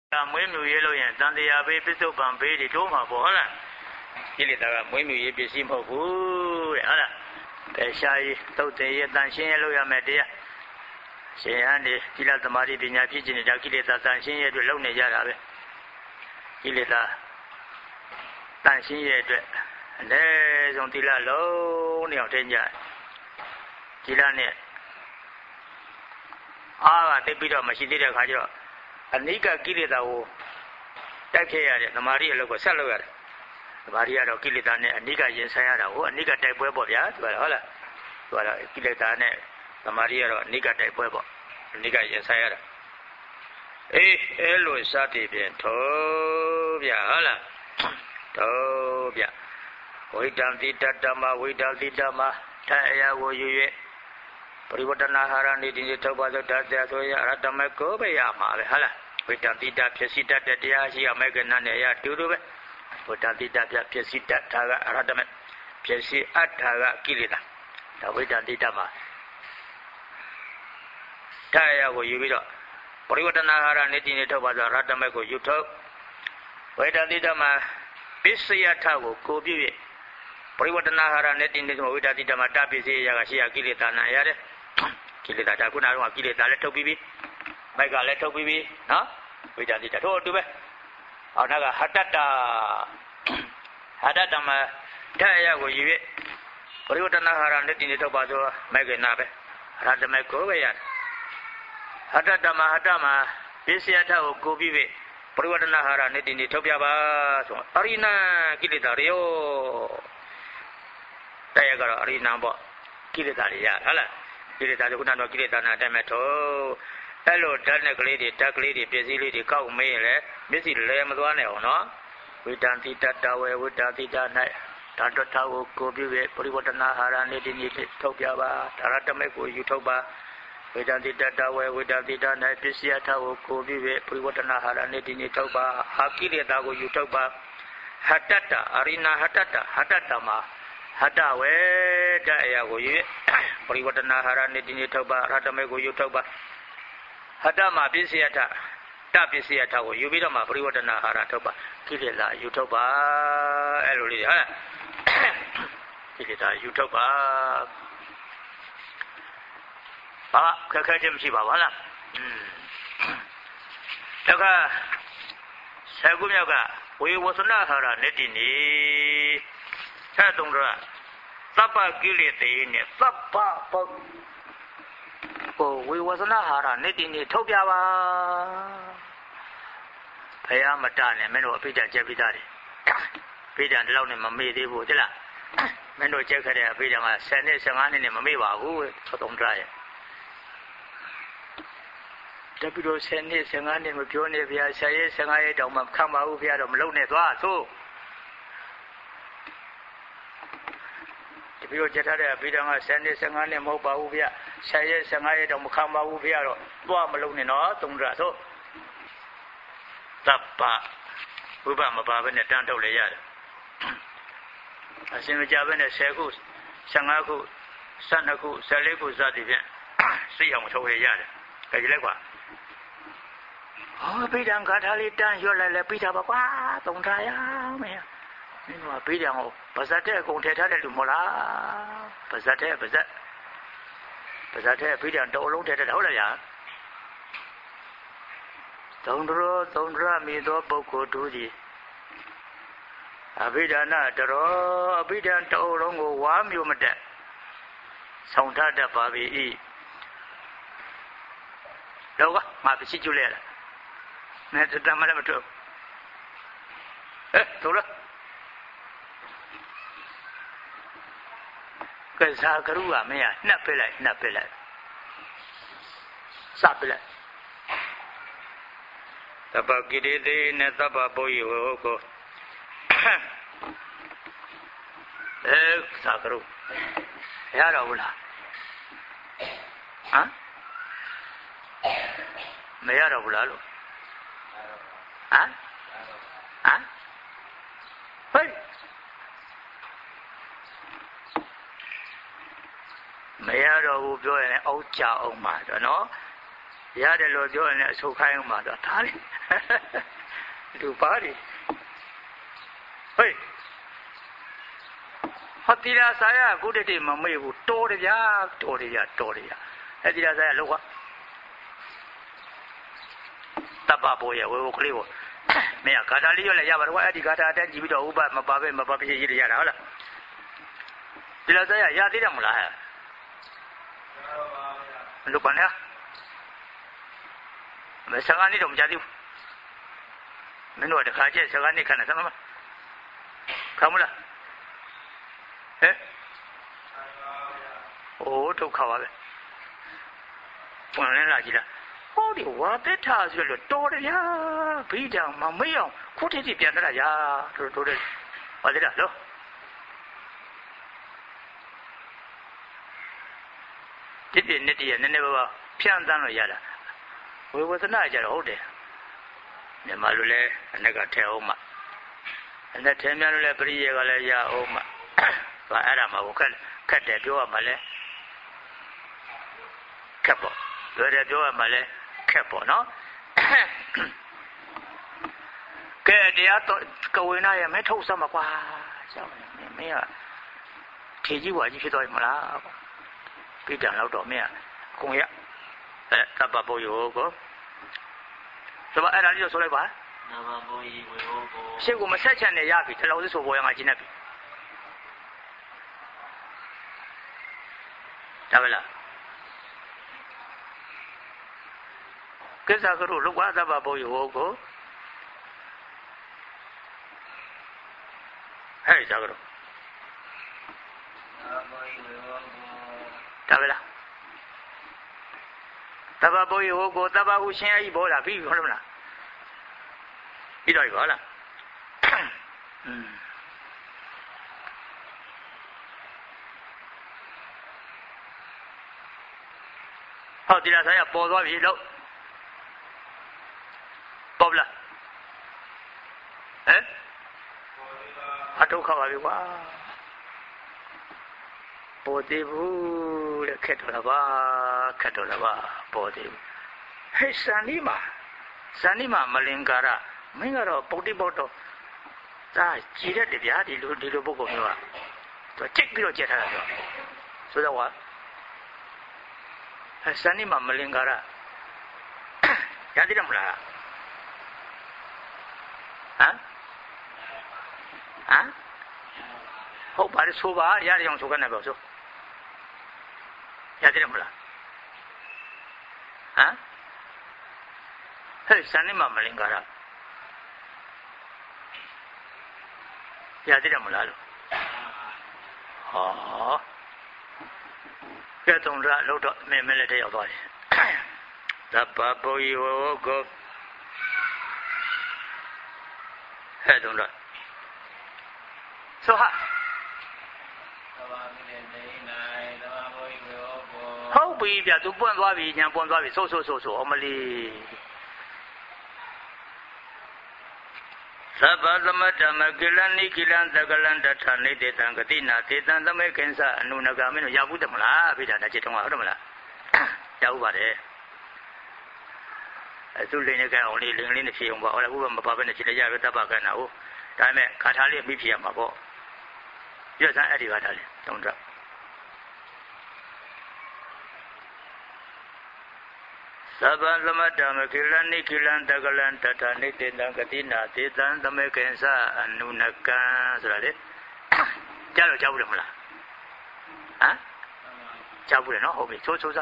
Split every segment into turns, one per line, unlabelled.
မွေးမြူရေးလို့ရင်တန်တရားဘေးပစ္စုပန်ဘေးတွေတိုးမှာပေါ့ဟုတ်လားကိလေသာကမွေးမြူရေးပစ္စည်းမဟုတ်ဘူးတဲ့ဟုတ်လားပဲရှားရေးသုတ်တည်ရေးတန်ရှင်းရေးလို့ရမယ်တရားရှင်ဟန်ဒီသီလသမာဓိပညာဖြစ်ခြင်းတွေကိလေသာတန်ရှင်းရေးအတွက်လုပ်နေကြတာပဲကိလေသာတန်ရှင်းရေးအတွက်အနည်းဆုံးသီလလုံးနေအောင်ထိန်းကြသီလနဲ့အားကတိတ်ပြီးတော့မရှိသေးတဲ့အခါကျတော့အနိကကိလေသာကိုတိုက်ဖြတ်ရတဲ့သမာဓိအလုပ်ကိုဆက်လုပ်ရတယ်သမာဓိကတော့ကိလေသာနဲ့အနိကရင်ဆိုင်ရတာကိုအနိကတိုက်ပွဲပေါ့ဗျာသူကဟုတ်လားသူကတော့ကိလေသာနဲ့သမာဓိကတော့အနိကတိုက်ပွဲပေါ့အနိကရင်ဆိုင်ရတာအဲလိုစသည်ဖြင့်ထိုးဗျာဟုတ်လားထိုးဗျာဝိတံတိတတမဝိတံတိတမထာအရာကိုယူ၍ပရိဝတ္တနာဟာရနိတိထောက်ပါသောဓာတ်ဆိုရအရတမကိုပဲရမှာပဲဟုတ်လားဝိတံတိတဖြစ်စီတတ်တဲ့တရားရှိအမေကနနဲ့အရာတူတူပဲဝိတံတိတဖြစ်စီတတ်တာကအရတမဖြစ်စီအတ္ထာကကိလေသာဒါဝိတံတိတမှာထာအရာကိုယူပြီးတော့ပရိဝတ္တနာဟာရနိတိထောက်ပါသောအရတမကိုယူထုတ်ဝိတံတိတမှာပစ္စယထကိုကိုပြည့်ပရိဝတ္တနာဟာရနဲ့တင်းနေဆိုဝိတ္တတိတမတပစ္စည်းရာကရှိရကိလေသာနာရတယ်ကိလေသာဒါခုနကတော့ကိလေသာလည်းထုတ်ပြီးပြီမိုက်ကလည်းထုတ်ပြီးပြီနော်ဝိတ္တတိတထို့အတူပဲအော်နောက်ကဟတ္တမဓာတ်ရကိုယူ၍ပရိဝတ္တနာဟာရနဲ့တင်းနေထုတ်ပါဆိုမိုက်ကနာပဲအရဟတမေကိုပဲရတယ်ဟတ္တမပစ္စယထကိုကိုပြီးပြီပရိဝတ္တနာဟာရနဲ့တင်းနေထုတ်ပြပါဆိုအရိနာကိလေသာရောတရားကတော့အရိနာပေါ့ကိလေသာတွေရဟုတ်လားကိလေသာကခုနကတော့ကိလေသာနာအတိုင်းမဲ့ထိုးအဲ့လိုဓာတ်နဲ့ကလေးတွေဓာတ်ကလေးတွေပစ္စည်းလေးတွေကောက်မေးရင်လည်းမျက်စိလဲမသွားနိုင်အောင်နော်ဝိတံတိတတဝေဝိတံတိတ၌ဓာတ်တော်ကိုပြု၍ပရိဝတ္တနာဟာရနေတိနိထုတ်ပြပါဒါရတမေကိုယူထုတ်ပါဝိတံတိတတဝေဝိတံတိတ၌ပစ္စယထကိုပြု၍ပရိဝတ္တနာဟာရနေတိနိထုတ်ပါအာကိလေသာကိုယူထုတ်ပါဟတ္တအရိနာဟတ္တမှာဟတ္တဝေတအရာကိုယူပရိဝတ္တနာဟာရနိတိနိထုတ်ပါရတမေကိုယူထုတ်ပါဟတ္တမှာပစ္စယထတပစ္စယထကိုယူပြီးတော့မှပရိဝတ္တနာဟာရထုတ်ပါကိလေသာယူထုတ်ပါအဲ့လိုလေးဟုတ်လားကိလေသာယူထုတ်ပါဟာခက်ခဲခြင်းမရှိပါဘူးဟုတ်လားတခါဆယ်ခုမြောက်ကဝေဝသနာဟာရနိတိနိဆက်သုံးတော့သဗ္ဗကိလေသေနဲ့သဗ္ဗပုကိုဝေဝသနာဟာရနိတိနိထုတ်ပြပါဘုရားမတနဲ့မင်းတို့အပိဋကကျက်ပြီးသားတယ်ပိဋကဒီလောက်နဲ့မမေ့သေးဘူးဟုတ်လားမင်းတို့ကျက်ခဲ့တဲ့အပိဋကက10နှစ်15နှစ်နဲ့မမေ့ပါဘူးသုံးကြရဲ့တပိတော့10နှစ်15နှစ်မပြောနဲ့ဗျာ10ရက်15ရက်တောင်မှခံပါဘူးဗျာတော့မလုံနဲ့သွားသို့ပြီးတော့ကြက်ထားတဲ့အပိဓာန်က10နှစ်15နှစ်မဟုတ်ပါဘူးဗျ10ရက်15ရက်တော့မခံပါဘူးဗျတော့သွားမလုံးနဲ့နော်သုံးရဆိုတပ်ပဝိပမပါဘဲနဲ့တန်းထုတ်လေရတယ်အရှင်မကြဘဲနဲ့10ခု15ခု12ခု14ခုစသည်ဖြင့်စိတ်အောင်ထုတ်ရရတယ်ကြည့်လိုက်ကွာဟောပိဓာန်ခါထားလေးတန်းရွတ်လိုက်လဲပိဓာပါကွာသုံးထားရမယ်မင်းတို့ကပေးတယ်ဟောပါဇက်တဲ့အကုန်ထည့်ထားတဲ့လူမဟုတ်လားပါဇက်တဲ့ပေးတယ်တော်လုံးထည့်ထားတယ်ဟုတ်လားဗျာသုံးရမိသောပုဂ္ဂိုလ်တို့သည်အဘိဓာနတရောအဘိဓာန်တော်လုံးကိုဝါမျိုးမတက်ဆောင်ထတတ်ပါပြီဤတော့ကငါပစ္စည်းကျွလဲလားနဲ့တမလည်းမထွက်တို့လားကစားကရုကမင်းကနှက်ပစ်လိုက်စပစ်လိုက်သဗ္ဗကိရိသေနသဗ္ဗပုယ္ယောကိုစာကရုရတော့ဘူးလားဟမ်မရတော့ဘူးလားလို့ဟမ်ဟေးမရတော့ဘူးပြောရင်လည်းအောက်ကြအောင်ပါတော့နော်ရတယ်လို့ပြောရင်လည်းအဆုတ်ခိုင်းအောင်ပါတော့ဒါလေသူပါလေဟေးဟောတိရာစာရကုတ္တိမမေ့ဘူးတော်တယ်ဗျာတော်တယ်ဗျာတော်တယ်ဗျာအဲ့တိရာစာရလောက်ပါတပ်ပါပေါ်ရဝေဝကလေးကိုမင်းကဂါထာလေးရွက်လည်းရပါတော့အဲ့ဒီဂါထာအတက်ကြည့်ပြီးတော့ဥပမပါပဲမပါဖြစ်ရေးရတာဟုတ်လားတိရာစာရရသေးတယ်မလားဟဲ့လူပန်းရမစကားနေတော့မကြသေးဘူးမင်းတို့တခါကျစကားနေခဏစမ်းမခံမလားဟဲ့โอ้ဒုက္ခပါပဲပွင့်လင်းလာကြည့်လားဟောဒီဝါသက်ထားဆိုလို့တော်တယ်ဗျာဘိတောင်မမေ့အောင်ခုထိထိပြန်လာရာတို့တယ်ဘာလဲလို့ဒီပြည့်နှစ်တည်းနည်းနည်းပါးဖြန့်တန်းလို့ရတာဝေဝသနာကြတော့ဟုတ်တယ်မြန်မာလူလည်းအနဲ့ကထဲအောင်မှအနဲ့ထဲများလို့လည်းပရိယေကလည်းရအောင်မှဘာအဲ့ဒါမှကိုခက်တယ်ပြောရမှလည်းခက်ပေါ့လွယ်တယ်ပြောရမှလည်းခက်ပေါ့နော်ကဲတရားတော့ကဝေနာရဲ့မဲထုတ်စမ်းမှာကွာကြောက်မင်းကထေကြီးဝါကြီးဖြစ်သွားပြီမလားပြတံလောက်တော့မင်းကခုံရသဗ္ဗပုယောကိုဆိုတော့အဲ့ဒါလေးတော့ဆိုလိုက်ပါသဗ္ဗပုယဝေဟောကိုရှေ့ကမဆက်ချင်နေရပြီဒီလောက်ဆိုပေါ်ရမှာကျင်းနေပြီဒါပဲလားကိစ္စကလို့လောက်သဗ္ဗပုယောကိုဟဲ့ကြကတော့ဒါပဲလားသဗ္ဗပုယကိုသဗ္ဗဟုရှင်အကြီးပေါ်လာပြီဟုတ်မလားပြီးတော့ပြီဟုတ်လားဟောဒီလားဆရာပေါ်သွားပြီလို့ပေါ်လားဟမ်အဒုက္ခပါပြီကွာပေါ်သေးဘူးတဲ့ခက်တော့လားပါပေါ်သေးဘူးဟဲ့ဇန်နီမာမလင်္ကာရမင်းကတော့ပုတ်တိပုတ်တော့ဒါကြည်တဲ့ဗျာဒီလိုပုဂ္ဂိုလ်မျိုးကသူကြိတ်ပြီးတော့ကြက်ထားတာဆိုတော့ဟဲ့ဇန်နီမာမလင်္ကာရရသေးတယ်မလားဟမ်ဟုတ်ပါလေဆိုပါရရအောင်ဆိုကနေပါဆိုရသေးတယ်မလားဟဲ့ဇန်နီမာမလင်္ကာရရသေးတယ်မလားလို့ဟောကဲတုံရလို့တော့မင်းလည်းတယောက်သွားတယ်သဗ္ဗပုယောကိုဟဲ့တုံရဆိုဟာဟုတ်ပြီဗျသူပွင့်သွားပြီညာပွင့်သွားပြီဆိုအမလီသဗ္ဗသမတ္တမကိလနိကိလံသကလံတထနိတေတံဂတိနာသေတံသမေကိဉ္စအနုနဂမင်းတို့ရဘူးတယ်မလားဘိဓာတจิตတုံးဟုတ်တယ်မလားရဘူးပါတယ်သူလိန်နေကြအောင်လေးနဲ့ဖြေအောင်ပါဟောလည်းဘုရားမပါဘဲနဲ့ဖြေလိုက်ရပဲတပ္ပကနာဟုတ်ဒါပေမဲ့ခါထားလေးမိဖြေရမှာပေါ့ပြည့်စံအဲ့ဒီခါထားလေးတုံးတော့သဗ္ဗသမတ္တမကိလနိကိလံတကလံတထနိတေတံဂတိနာသေတံသမေကိဉ္စအနုနကံဆိုတာလေကြားလို့ကြားဘူးတယ်မလားကြားဘူးတယ်နော်ဟုတ်ပြီဆိုစား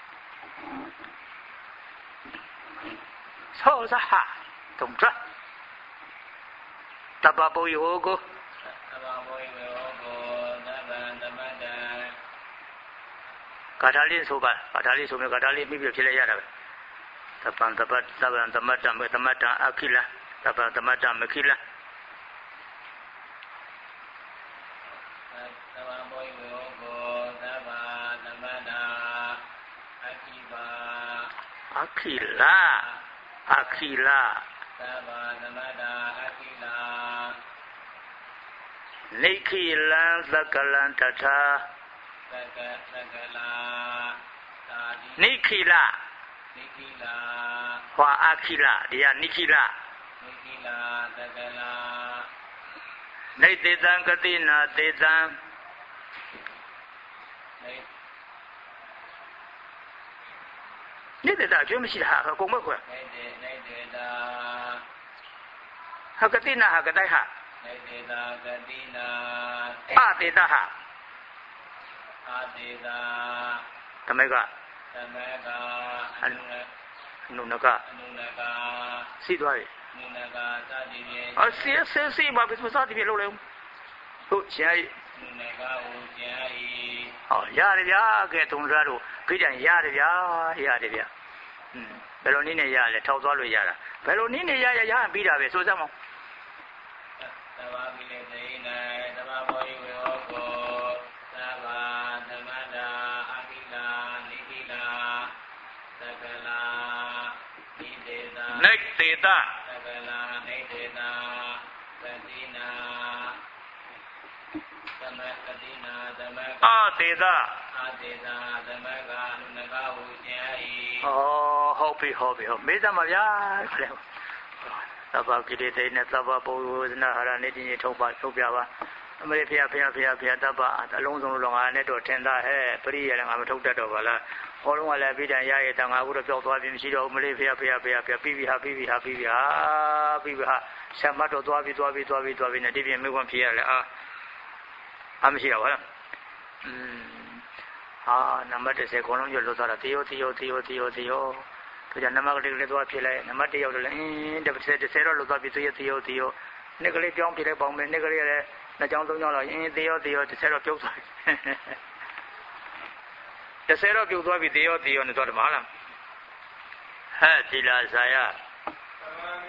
ဟာတုံးတော့တပ္ပပုယောကိုဂါထာလေးဆိုပါဂါထာလေးဆိုမြဂါထာလေးမိပြီးဖြစ်လိုက်ရတာပဲသဗ္ဗံသမတ္တမေသမတ္တအခိလသဗ္ဗံသမတ္တမခိလခိလအခီလာသဗ္ဗသမတ္တာအခီလာနိခိလံသကလံတထာသကလာနိခိလဟောအခီလာဒီကနိခိလနေတေတံကတိနာတေတံနေတေတအကျွမ်းမရှိတာဟာအကုန်မကွယ်နေတေတဟာကတိနာဟာကတိုက်ဟာနေတေတကတိနာအတေတဟာအတေတသမက်ကအနုနကစီသွားပြီအစီဘာဖြစ်မစားတယ်လို့လဲဟုတ်ရှင်ဟောရတယ်ဗျာကဲတုံစားတို့ခိတံရတယ်ဗျာရတယ်ဗျာဘယ်လိုနည်းနဲ့ရလဲထောက်သွားလို့ရတာဘယ်လိုနည်းနဲ့ရပြီးတာပဲဆိုစမ်းမအောင်သဘာဝိလေသိနေသဘာဝယဝေဟောကိုသဘာသမတအကိလာနိတိလာသကလာနိတေတာနိတေတာသကလာနိတေတာသတိနာသမကတိနာသမကအာတေတာအာတေတာသမကအနုနကဟုကျန်၏ဟုတ်ပြီမေးသမှာဗျာသဗ္ဗကိလေသေနဲ့သဗ္ဗပုဝဇနာဟာရနေတိထုတ်ပြပါအမေဖေသဗ္ဗအလုံးစုံလုံးငါနဲ့တော့ထင်တာဟဲ့ပရိယေလည်းငါမထုတ်တတ်တော့ပါလားဟောလုံးကလည်းပြီးတန်ရရဲ့တန်ငါဘူးတော့ပြောက်သွားပြီမရှိတော့ဘူးမလေးဖေပြီးဟာဆက်မတော့သွားပြီးနဲ့ဒီပြင်မိခွန်းဖြေရလဲအာမရှိတော့ပါလားနံပါတ်30ခေါလုံးကျော်လွတ်သွားတာတေယောသူကနံပါတ်ကလေးသွားဖြစ်လိုက်နံပါတ်1ရောက်တယ်လေ30တော့လွတ်သွားပြီသူရဲ့တေယောနှစ်ကလေးပြောင်းဖြစ်လိုက်ပေါင်းမယ်နှစ်ကလေးလည်း2ကြောင်း3ကြောင်းတော့တေယော30တော့ပြုတ်သွားပြီ30တော့ပြုတ်သွားပြီတေယောနဲ့သွားတယ်မဟုတ်လားဟဲ့ဒီလာစာယ